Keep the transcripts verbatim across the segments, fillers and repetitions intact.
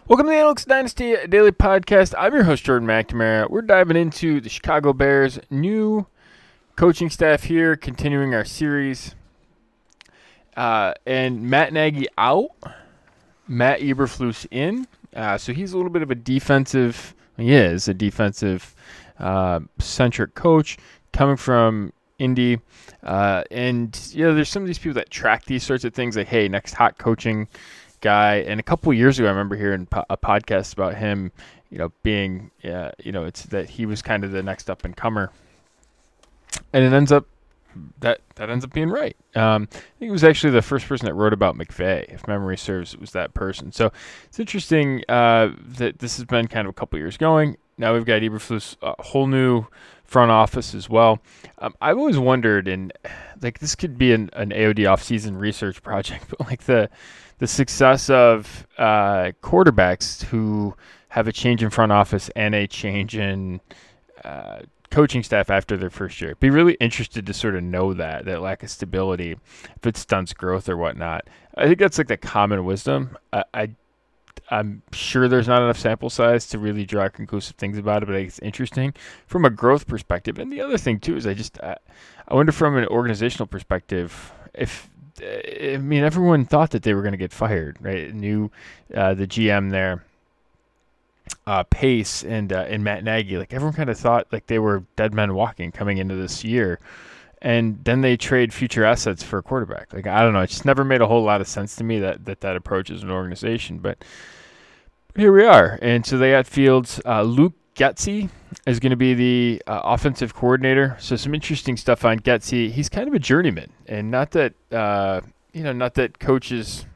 Welcome to the Analytics Dynasty Daily Podcast. I'm your host, Jordan McNamara. We're diving into the Chicago Bears' new coaching staff here, continuing our series. Uh, and Matt Nagy out, Matt Eberflus in. Uh, so he's a little bit of a defensive, he is a defensive uh, centric coach coming from Indy. Uh, and, you know, there's some of these people that track these sorts of things like, hey, next hot coaching guy. And a couple of years ago, I remember hearing po- a podcast about him, you know, being, uh, you know, it's that he was kind of the next up and comer, and it ends up that that ends up being right. Um, I think it was actually the first person that wrote about McVay, if memory serves. It was that person. So it's interesting uh, that this has been kind of a couple of years going. Now we've got Eberflus, a whole new front office as well. Um, I've always wondered, and like this could be an, an A O D off-season research project, but like the the success of uh, quarterbacks who have a change in front office and a change in uh, coaching staff after their first year. Be really interested to sort of know that, that lack of stability, if it stunts growth or whatnot. I think that's like the common wisdom. I, I, I'm sure there's not enough sample size to really draw conclusive things about it, but I think it's interesting from a growth perspective. And the other thing, too, is I just I, I wonder from an organizational perspective if I mean, everyone thought that they were going to get fired, right? Knew uh, the G M there, uh, Pace and uh, and Matt Nagy. Like everyone kind of thought like they were dead men walking coming into this year, and then they trade future assets for a quarterback. Like I don't know, it just never made a whole lot of sense to me that that, that approach as an organization. But here we are, and so they got Fields. Uh, Luke Getsy is going to be the uh, offensive coordinator. So some interesting stuff on Getsy. He's kind of a journeyman, and not that uh, you know, not that coaches,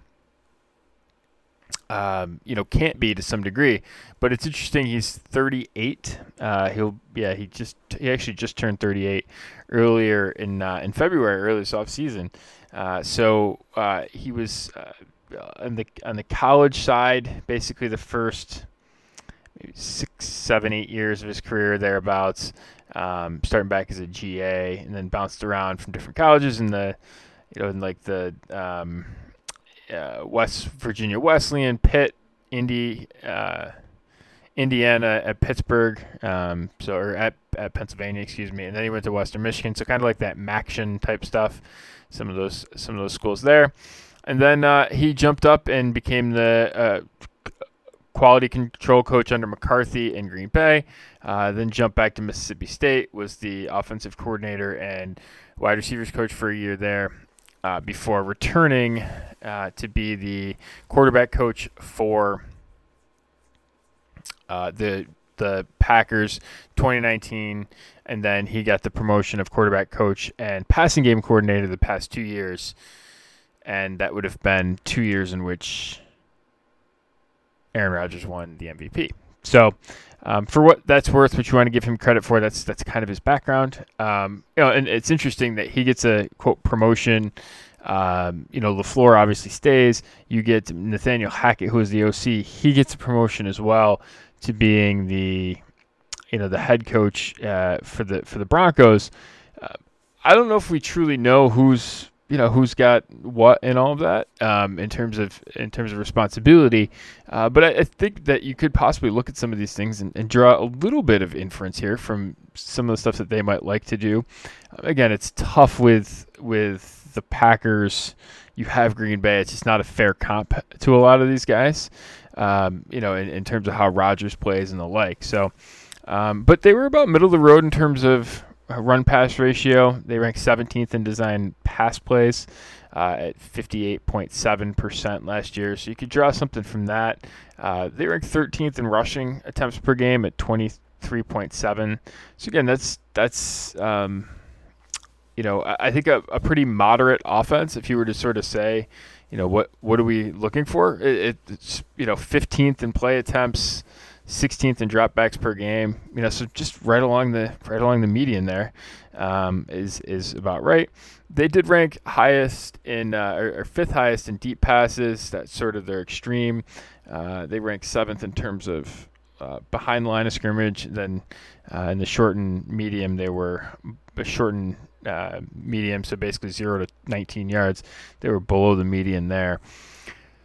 um, you know, can't be to some degree. But it's interesting. He's thirty-eight. Uh, he'll yeah. He just he actually just turned thirty-eight earlier in uh, in February, early this off season. Uh, so uh, he was uh, on the on the college side, basically the first maybe six, seven, eight years of his career thereabouts, um, starting back as a G A, and then bounced around from different colleges in the, you know, in like the um, uh, West Virginia Wesleyan, Pitt, Indy, uh, Indiana, at Pittsburgh, um, so or at at Pennsylvania, excuse me, and then he went to Western Michigan, so kind of like that Maction type stuff, some of those some of those schools there, and then uh, he jumped up and became the uh, quality control coach under McCarthy in Green Bay, uh, then jumped back to Mississippi State, was the offensive coordinator and wide receivers coach for a year there, uh, before returning uh, to be the quarterback coach for uh, the the Packers twenty nineteen, and then he got the promotion of quarterback coach and passing game coordinator the past two years, and that would have been two years in which Aaron Rodgers won the M V P. So, um, for what that's worth, what you want to give him credit for, that's that's kind of his background. Um, you know, and it's interesting that he gets a quote promotion. Um, you know, LaFleur obviously stays. You get Nathaniel Hackett, who is the O C. He gets a promotion as well to being the, you know, the head coach uh, for the for the Broncos. Uh, I don't know if we truly know who's you know who's got what in all of that um, in terms of in terms of responsibility, uh, but I, I think that you could possibly look at some of these things and, and draw a little bit of inference here from some of the stuff that they might like to do. Uh, again, it's tough with with the Packers. You have Green Bay. It's just not a fair comp to a lot of these guys, um, you know, in, in terms of how Rodgers plays and the like. So, um, but they were about middle of the road in terms of run-pass ratio. They ranked seventeenth in design pass plays uh, at fifty-eight point seven percent last year. So you could draw something from that. Uh, they ranked thirteenth in rushing attempts per game at twenty-three point seven. So again, that's that's um, you know I, I think a, a pretty moderate offense. If you were to sort of say, you know, what what are we looking for? It, it's you know fifteenth in play attempts, sixteenth in dropbacks per game, you know, so just right along the right along the median there um, is is about right. They did rank highest in uh, or, or fifth highest in deep passes. That's sort of their extreme. Uh, they ranked seventh in terms of uh, behind the line of scrimmage. Then uh, in the short and medium, they were a short and uh, medium, so basically zero to nineteen yards. They were below the median there.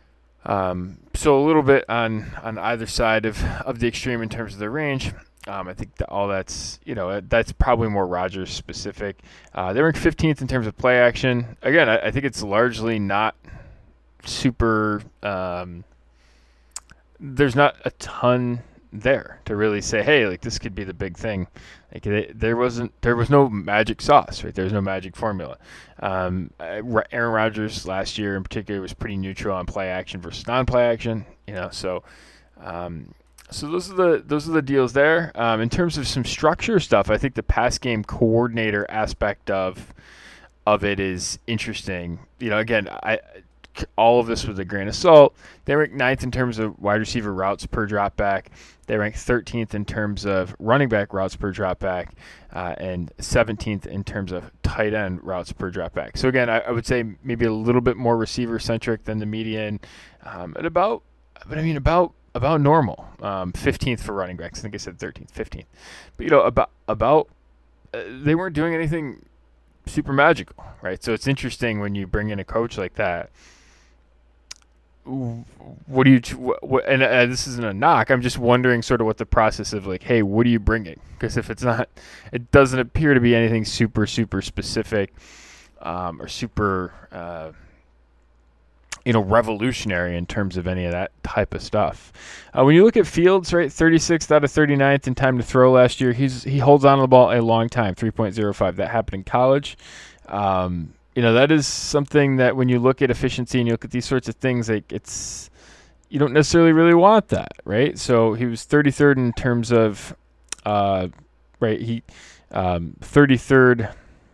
Um, so a little bit on, on either side of, of the extreme in terms of the range. Um, I think that all that's, you know, that's probably more Rodgers specific. Uh, they ranked fifteenth in terms of play action. Again, I, I think it's largely not super, um, there's not a ton there to really say, hey, like this could be the big thing. Like they, there wasn't, there was no magic sauce, right? There's no magic formula. Um, Aaron Rodgers last year in particular was pretty neutral on play action versus non-play action, you know, so, um, So those are the those are the deals there. Um, in terms of some structure stuff, I think the pass game coordinator aspect of of it is interesting. You know, again, I all of this with a grain of salt. They rank ninth in terms of wide receiver routes per drop back. They rank thirteenth in terms of running back routes per drop back, uh, and seventeenth in terms of tight end routes per drop back. So again, I, I would say maybe a little bit more receiver centric than the median, um, at about, but I mean about. About normal, um, fifteenth for running backs. I think I said thirteenth, fifteenth. But, you know, about, about uh, they weren't doing anything super magical, right? So it's interesting when you bring in a coach like that. What do you, what, and uh, this isn't a knock. I'm just wondering sort of what the process of like, hey, what are you bringing? Because if it's not, it doesn't appear to be anything super, super specific um, or super, uh, you know, revolutionary in terms of any of that type of stuff. Uh, when you look at Fields, right, thirty-sixth out of thirty-ninth in time to throw last year, he's he holds on to the ball a long time, three point oh five. That happened in college. Um, you know, that is something that when you look at efficiency and you look at these sorts of things, like it's, you don't necessarily really want that, right? So he was thirty-third in terms of, uh, right, he um, thirty-third.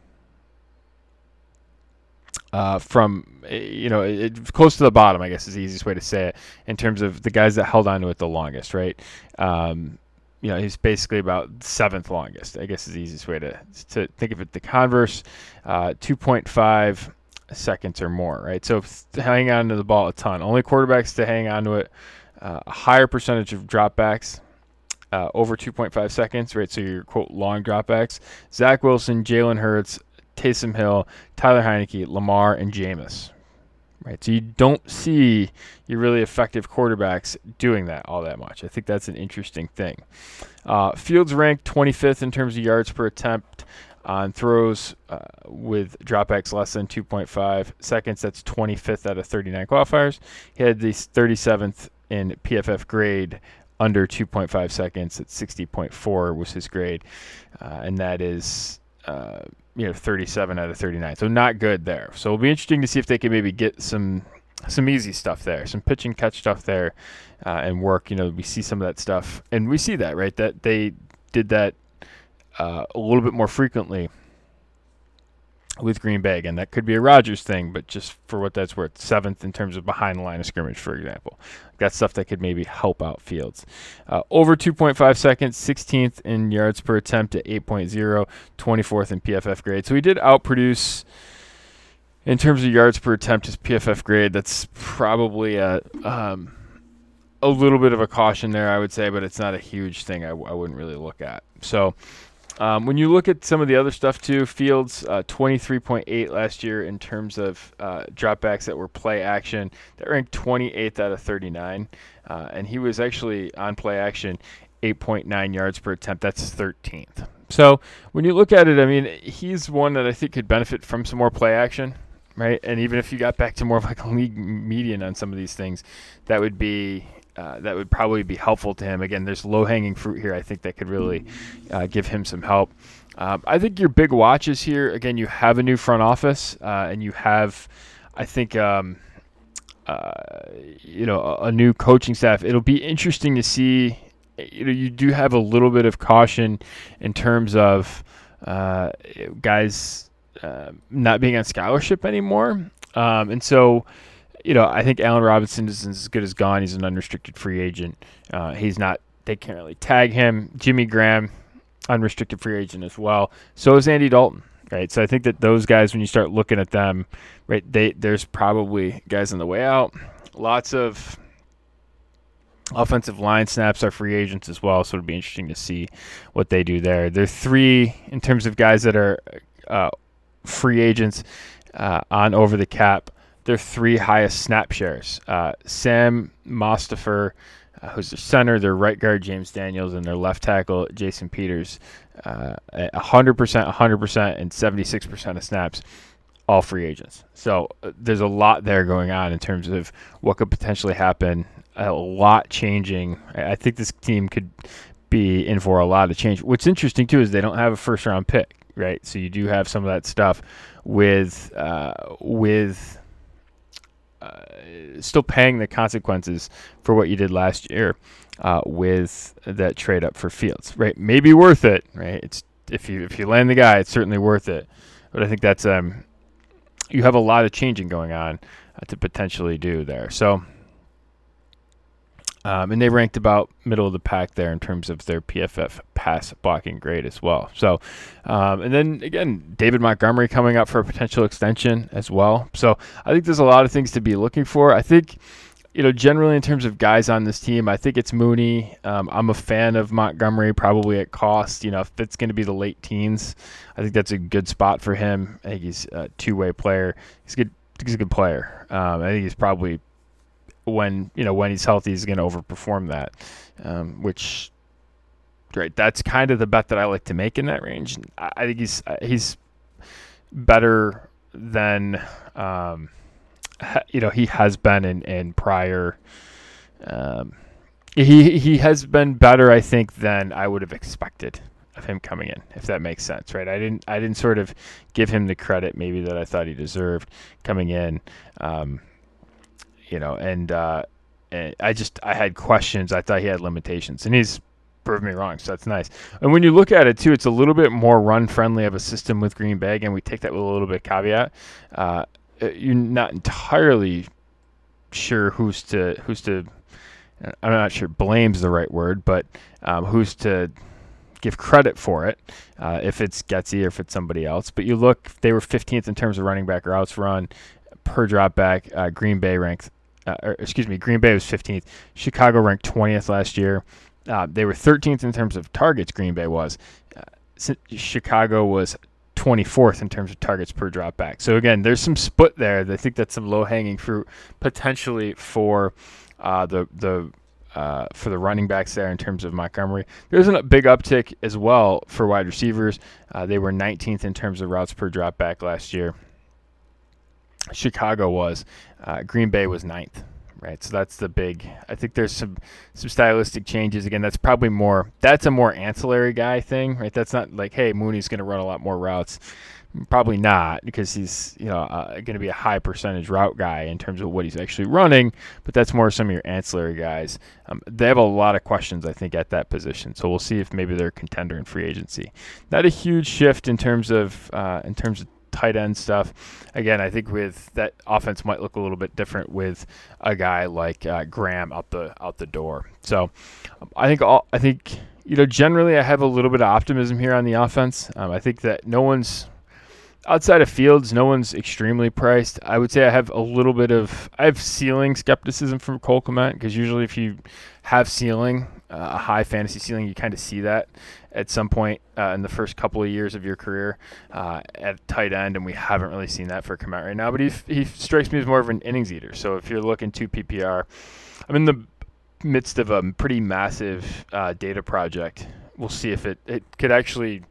Uh, from, you know, it, it, close to the bottom, I guess is the easiest way to say it, in terms of the guys that held on to it the longest, right? Um, you know, he's basically about seventh longest, I guess is the easiest way to to think of it. The converse, uh, two point five seconds or more, right? So hanging on to the ball a ton. Only quarterbacks to hang on to it, uh, a higher percentage of dropbacks, uh, over two point five seconds, right? So your, quote, long dropbacks. Zach Wilson, Jalen Hurts, Taysom Hill, Tyler Heineke, Lamar, and Jameis. Right, so you don't see your really effective quarterbacks doing that all that much. I think that's an interesting thing. Uh, Fields ranked twenty-fifth in terms of yards per attempt on throws uh, with dropbacks less than two point five seconds. That's twenty-fifth out of thirty-nine qualifiers. He had the thirty-seventh in P F F grade under two point five seconds. At sixty point four was his grade, uh, and that is uh, you know thirty-seven out of thirty-nine. So not good there. So it'll be interesting to see if they can maybe get some some easy stuff there, some pitch and catch stuff there, uh, and work. You know, we see some of that stuff, and we see that, right? That they did that uh, a little bit more frequently with Green Bay. Again, that could be a Rodgers thing, but just for what that's worth, seventh in terms of behind the line of scrimmage, for example. That's stuff that could maybe help out Fields. Uh, over two point five seconds, sixteenth in yards per attempt at eight point oh, twenty-fourth in P F F grade. So he did outproduce in terms of yards per attempt his P F F grade. That's probably a um, a little bit of a caution there, I would say, but it's not a huge thing I, I wouldn't really look at. So Um, when you look at some of the other stuff too, Fields uh, twenty-three point eight last year in terms of uh, dropbacks that were play action. That ranked twenty-eighth out of thirty-nine, uh, and he was actually on play action eight point nine yards per attempt. That's thirteenth. So when you look at it, I mean, he's one that I think could benefit from some more play action, right? And even if you got back to more of like a league median on some of these things, that would be Uh, that would probably be helpful to him. Again, there's low-hanging fruit here I think that could really uh, give him some help. Um, I think your big watches here, again, you have a new front office, uh, and you have, I think, um, uh, you know, a, a new coaching staff. It'll be interesting to see. You know, you do have a little bit of caution in terms of uh, guys uh, not being on scholarship anymore, um, and so. You know, I think Allen Robinson is as good as gone. He's an unrestricted free agent. Uh, he's not. They can't really tag him. Jimmy Graham, unrestricted free agent as well. So is Andy Dalton, right? So I think that those guys, when you start looking at them, right, they there's probably guys on the way out. Lots of offensive line snaps are free agents as well, so it'll be interesting to see what they do there. There are three in terms of guys that are uh, free agents uh, on over the cap. their three highest snap shares. Uh, Sam Mostipher, uh, who's their center, their right guard, James Daniels, and their left tackle, Jason Peters, uh, one hundred percent, one hundred percent, and seventy-six percent of snaps, all free agents. So uh, there's a lot there going on in terms of what could potentially happen, a lot changing. I, I think this team could be in for a lot of change. What's interesting, too, is they don't have a first-round pick, right? So you do have some of that stuff with uh, with uh, still paying the consequences for what you did last year uh, with that trade up for Fields, right? Maybe worth it, right? It's if you if you land the guy, it's certainly worth it. But I think that's um you have a lot of changing going on uh, to potentially do there. So. Um, and they ranked about middle of the pack there in terms of their P F F pass blocking grade as well. So, um, and then again, David Montgomery coming up for a potential extension as well. So I think there's a lot of things to be looking for. I think, you know, generally in terms of guys on this team, I think it's Mooney. Um, I'm a fan of Montgomery, probably at cost. You know, if it's going to be the late teens, I think that's a good spot for him. I think he's a two-way player. He's good. He's a good player. Um, I think he's probably when you know when he's healthy, he's going to overperform that, um, which right that's kind of the bet that I like to make in that range. I, I think he's he's better than um, ha, you know he has been in in prior. Um, he he has been better, I think, than I would have expected of him coming in, if that makes sense, right? I didn't I didn't sort of give him the credit maybe that I thought he deserved coming in. Um, You know, and, uh, and I just I had questions. I thought he had limitations, and he's proved me wrong. So that's nice. And when you look at it too, it's a little bit more run friendly of a system with Green Bay, and we take that with a little bit of caveat. Uh, you're not entirely sure who's to who's to. I'm not sure blame's the right word, but um, who's to give credit for it, uh, if it's Getsy or if it's somebody else. But you look, they were fifteenth in terms of running back routes run per drop back. Uh, Green Bay ranked. Uh, or, excuse me, Green Bay was fifteenth. Chicago ranked twentieth last year. Uh, they were thirteenth in terms of targets, Green Bay was. Uh, Chicago was twenty-fourth in terms of targets per drop back. So, again, there's some split there. I think that's some low-hanging fruit potentially for uh, the the uh, for the running backs there in terms of Montgomery. There's a big uptick as well for wide receivers. Uh, they were nineteenth in terms of routes per drop back last year. Chicago was. Uh, Green Bay was ninth, right? So that's the big. I think there's some some stylistic changes. Again, that's probably more. That's a more ancillary guy thing, right? That's not like, hey, Mooney's going to run a lot more routes. Probably not, because he's you know uh, going to be a high percentage route guy in terms of what he's actually running. But that's more some of your ancillary guys. Um, they have a lot of questions, I think, at that position. So we'll see if maybe they're a contender in free agency. Not a huge shift in terms of uh, in terms of. tight end stuff. Again, I think with that offense might look a little bit different with a guy like uh, Graham out the out the door. So um, I think all I think you know generally I have a little bit of optimism here on the offense. Um, I think that no one's outside of Fields, no one's extremely priced. I would say I have a little bit of I have ceiling skepticism from Cole Kmet, because usually if you have ceiling, uh, a high fantasy ceiling, you kind of see that at some point uh, in the first couple of years of your career uh, at tight end, and we haven't really seen that for Kmet right now. But he he strikes me as more of an innings eater. So if you're looking to P P R, I'm in the midst of a pretty massive uh, data project. We'll see if it, it could actually.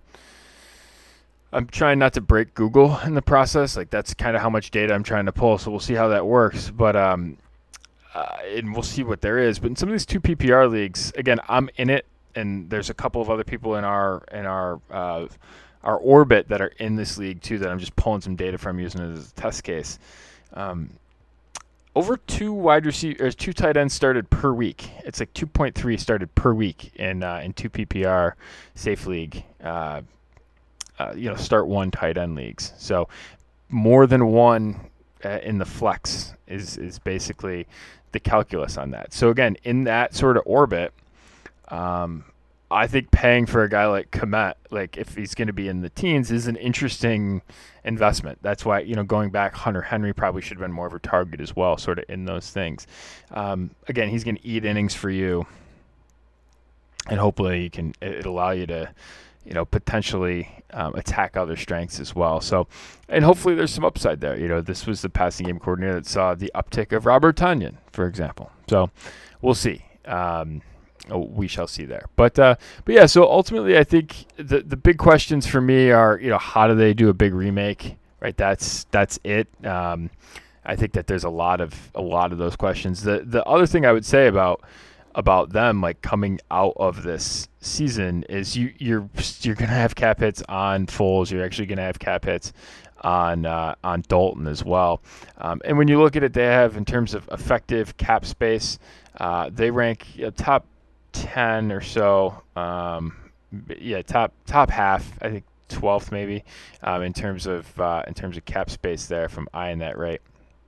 I'm trying not to break Google in the process. Like, that's kind of how much data I'm trying to pull. So we'll see how that works. But um, uh, and we'll see what there is. But in some of these two P P R leagues, again, I'm in it, and there's a couple of other people in our in our uh, our orbit that are in this league too, that I'm just pulling some data from, using it as a test case. Um, over two wide receivers, two tight ends started per week. It's like two point three started per week in uh, in two P P R safe league. Uh, Uh, you know, start one tight end leagues. So more than one uh, in the flex is is basically the calculus on that. So again, in that sort of orbit, um, I think paying for a guy like Kmet, like if he's going to be in the teens, is an interesting investment. That's why, you know, going back, Hunter Henry probably should have been more of a target as well, sort of in those things. Um, again, he's going to eat innings for you, and hopefully you can it allow you to, you know, potentially um, attack other strengths as well. So, and hopefully there's some upside there. You know, this was the passing game coordinator that saw the uptick of Robert Tonyan, for example. So we'll see. Um, we shall see there. But, uh, but yeah, so ultimately I think the, the big questions for me are, you know, how do they do a big remake, right? That's, that's it. Um, I think that there's a lot of, a lot of those questions. The, the other thing I would say about, about them like coming out of this season is you you're you're gonna have cap hits on Foles. You're actually gonna have cap hits on uh, on Dalton as well. Um, and when you look at it, they have in terms of effective cap space, uh, they rank you know, top ten or so. Um, yeah, top top half. I think twelfth maybe um, in terms of uh, in terms of cap space there from eyeing that rate.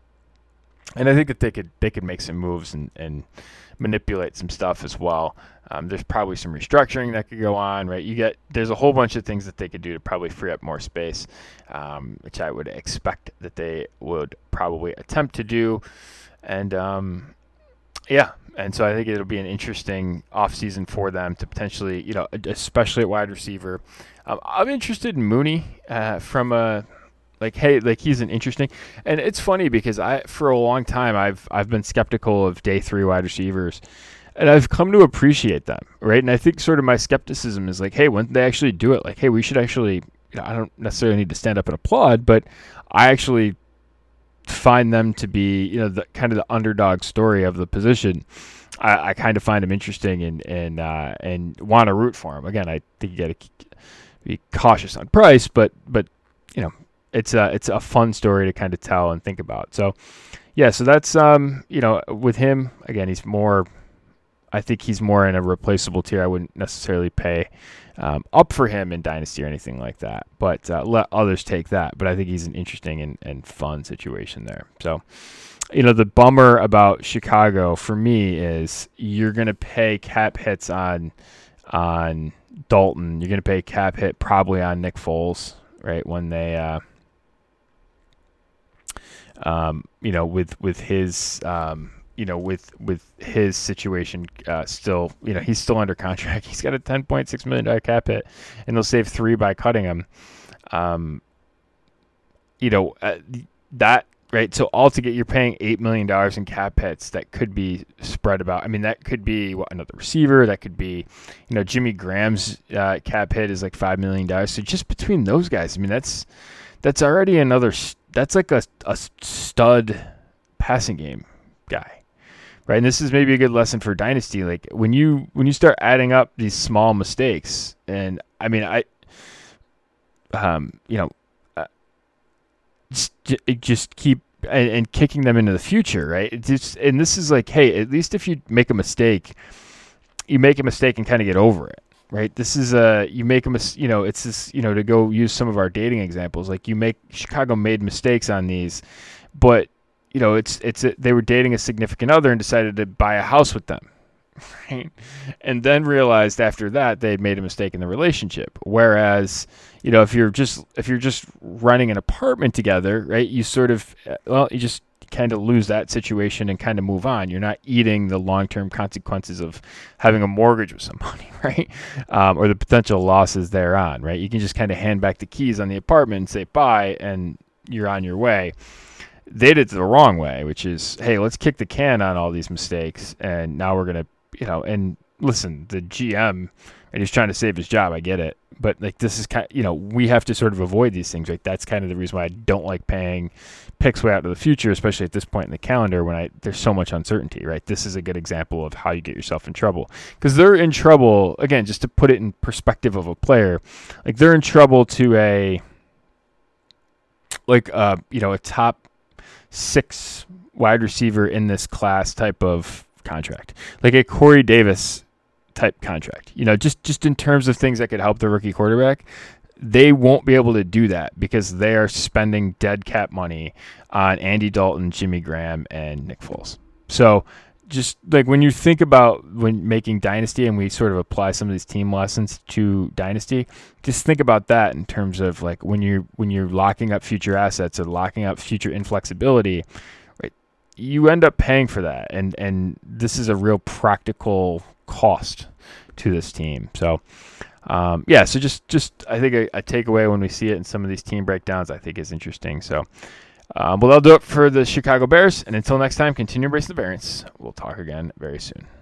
And I think that they could they could make some moves and, and manipulate some stuff as well. Um, there's probably some restructuring that could go on, right? You get there's a whole bunch of things that they could do to probably free up more space, um, which I would expect that they would probably attempt to do. And um, yeah, and so I think it'll be an interesting offseason for them to potentially, you know, especially at wide receiver. Um, I'm interested in Mooney uh, from a. Like, hey, like he's an interesting, and it's funny because I, for a long time, I've I've been skeptical of day three wide receivers, and I've come to appreciate them, right? And I think sort of my skepticism is like, hey, when they actually do it, like, hey, we should actually, you know, I don't necessarily need to stand up and applaud, but I actually find them to be, you know, the kind of the underdog story of the position. I, I kind of find them interesting and and uh, and want to root for them. Again, I think you got to be cautious on price, but but you know. It's a, it's a fun story to kind of tell and think about. So, yeah, so that's, um, you know, with him, again, he's more, I think he's more in a replaceable tier. I wouldn't necessarily pay um, up for him in Dynasty or anything like that, but uh, let others take that. But I think he's an interesting and, and fun situation there. So, you know, the bummer about Chicago for me is you're going to pay cap hits on, on Dalton. You're going to pay cap hit probably on Nick Foles, right, when they uh, – Um, you know, with with his, um, you know, with with his situation uh, still, you know, he's still under contract. He's got a ten point six million dollars cap hit, and they'll save three by cutting him. Um, you know, uh, that, right? So altogether, you're paying eight million dollars in cap hits that could be spread about. I mean, that could be what, another receiver. That could be, you know, Jimmy Graham's uh, cap hit is like five million dollars. So just between those guys, I mean, that's that's already another st- That's like a, a stud passing game guy, right? And this is maybe a good lesson for Dynasty. Like when you when you start adding up these small mistakes, and I mean, I, um, you know, uh, just, just keep and, and kicking them into the future, right? It's just, and this is like, hey, at least if you make a mistake, you make a mistake and kind of get over it. Right. This is a, you make a mis, you know, it's this, you know, to go use some of our dating examples, like you make, Chicago made mistakes on these, but, you know, it's, it's, a, they were dating a significant other and decided to buy a house with them. Right. And then realized after that they had made a mistake in the relationship. Whereas, you know, if you're just, if you're just running an apartment together, right, you sort of, well, you just kind of lose that situation and kind of move on. You're not eating the long-term consequences of having a mortgage with somebody, right? Um, or the potential losses thereon, right? You can just kind of hand back the keys on the apartment and say bye, and you're on your way. They did it the wrong way, which is, hey, let's kick the can on all these mistakes, and now we're going to, you know, and listen, the G M, and he's trying to save his job, I get it. But like this is kind of, you know, we have to sort of avoid these things. Right? That's kind of the reason why I don't like paying picks way out to the future, especially at this point in the calendar when I there's so much uncertainty. Right? This is a good example of how you get yourself in trouble, because they're in trouble again. Just to put it in perspective of a player, like they're in trouble to a like uh you know a top six wide receiver in this class type of contract, like a Corey Davis type contract, you know, just, just in terms of things that could help the rookie quarterback. They won't be able to do that because they are spending dead cap money on Andy Dalton, Jimmy Graham, and Nick Foles. So just like when you think about when making Dynasty and we sort of apply some of these team lessons to Dynasty, just think about that in terms of like when you're, when you're locking up future assets or locking up future inflexibility, right? You end up paying for that. And, and this is a real practical cost to this team. So Um, yeah, so just, just I think a, a takeaway when we see it in some of these team breakdowns, I think is interesting. So, um, well, that'll do it for the Chicago Bears. And until next time, continue to embrace the variance. We'll talk again very soon.